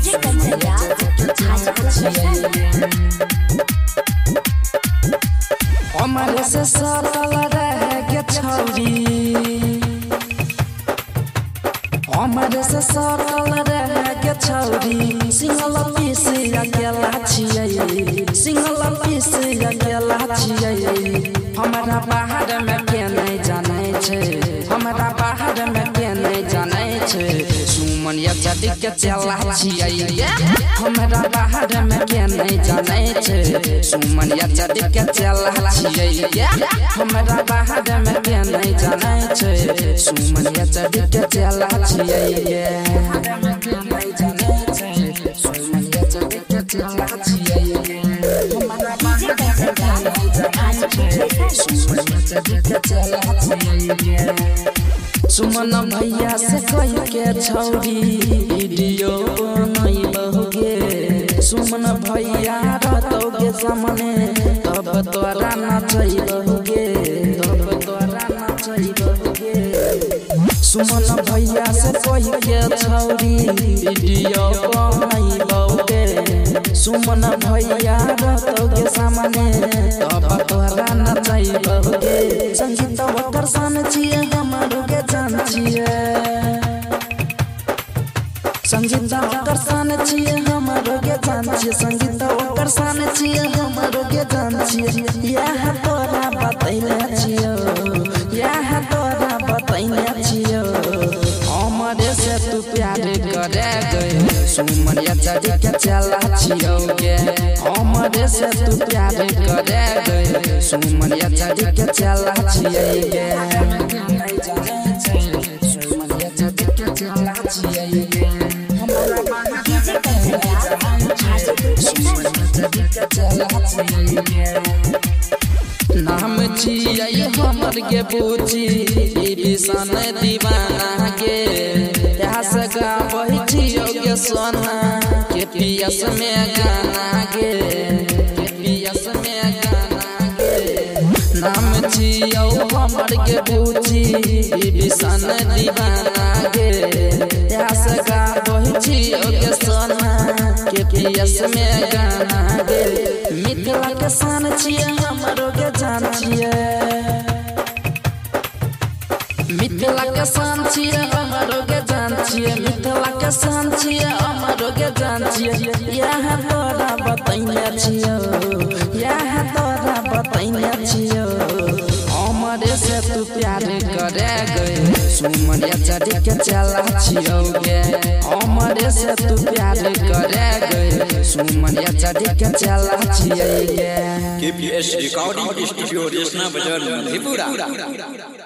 हमारे से सटल रह के छौरी, हमारे से सटल रह के छौरी, सिंगल पीस अकेला छियै, सिंगल पीस अकेला छियै। हमारा बाहर में के नहीं जाने छे, हमारा बाहर में के नहीं जाने छे, सुमन या जदी के चला छियै। हमारा बाहर में के नहीं जाने छे, सुमन या जदी के चला छियै। हमारा बाहर में के नहीं जाने छे, सुमन या जदी के चला छियै। सुमन भैया से कह के छौरी वीडियो नहीं बहुगे, सुमन भैया रहतोगे सामने तब तोरा नाचै बहुगे, तब तोरा नाचै बहुगे। सुमन भैया से कह के छौरी वीडियो नहीं बहुगे, सुमन भैया रहतोगे सामने तब तोरा नाचै बहुगे। संगीत ओकर सान छियै, हमारो के जान छियै, संगीत ओकर सान छियै, हमारो के जान छियै, संगीत ओकर सान छियै, हमारो के जान छियै। यह तोरा बतैले छियो, यह तोरा बतैले छियो, हमारे से तू प्यार करे गए, सुमन या जदी के चला छियोगे। हमारे से तू प्यार करे गए, सुमन या जदी के चला छियोगे। सुमन या जदी के चला छियोगे, हमारा सुमन या जदी के चला छियोगे। नाम छियै हमर के पूछी विशान दीवाना के, यहाँ से गाबै छियोगे सोना के पियस में गाना गे, के पियस में गाना गे। नाम छियौ हमर के पूछी विशान दीवाना गे, यहाँ से गाबै छियोगे सोना के पियस में गाना गे। मिथिला के शान छियै, हमरो के जान छियै, मिथिला के शान छियै, हमरो के जान छियै, मिथिला के शान छियै, हमरो के जान छियै। यह तोरा बतैले छियो, यह तोरा बतैले छियो, हमारे से तू प्यार करे गए, सुमन या जदी के चला छियोगे। हमारे से तू प्यार करे गए, सुमन या जदी के चला छियोगे। KPS recording studio Reshna Bazar Madhepura.